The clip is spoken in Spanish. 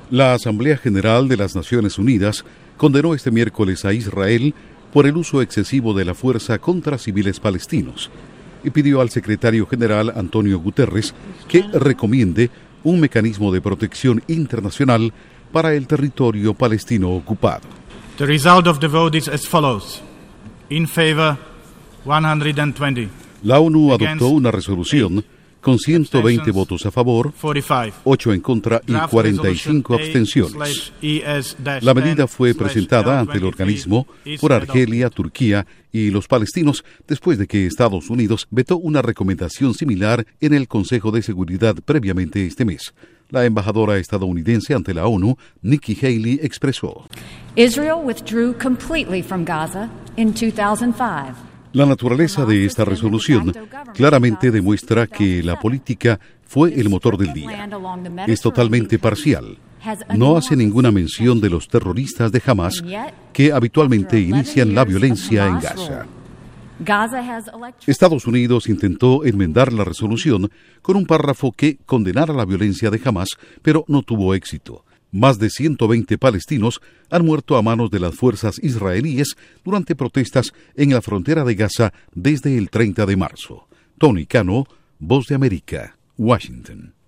La Asamblea General de las Naciones Unidas condenó este miércoles a Israel por el uso excesivo de la fuerza contra civiles palestinos y pidió al secretario general Antonio Guterres que recomiende un mecanismo de protección internacional para el territorio palestino ocupado. The result of the vote is as follows. In favor, 120. La ONU adoptó una resolución con 120 votos a favor, 8 en contra y 45 abstenciones. La medida fue presentada ante el organismo por Argelia, Turquía y los palestinos después de que Estados Unidos vetó una recomendación similar en el Consejo de Seguridad previamente este mes. La embajadora estadounidense ante la ONU, Nikki Haley, expresó: Israel withdrew completely from Gaza in 2005. La naturaleza de esta resolución claramente demuestra que la política fue el motor del día. Es totalmente parcial. No hace ninguna mención de los terroristas de Hamas que habitualmente inician la violencia en Gaza. Estados Unidos intentó enmendar la resolución con un párrafo que condenara la violencia de Hamas, pero no tuvo éxito. Más de 120 palestinos han muerto a manos de las fuerzas israelíes durante protestas en la frontera de Gaza desde el 30 de marzo. Tony Cano, Voz de América, Washington.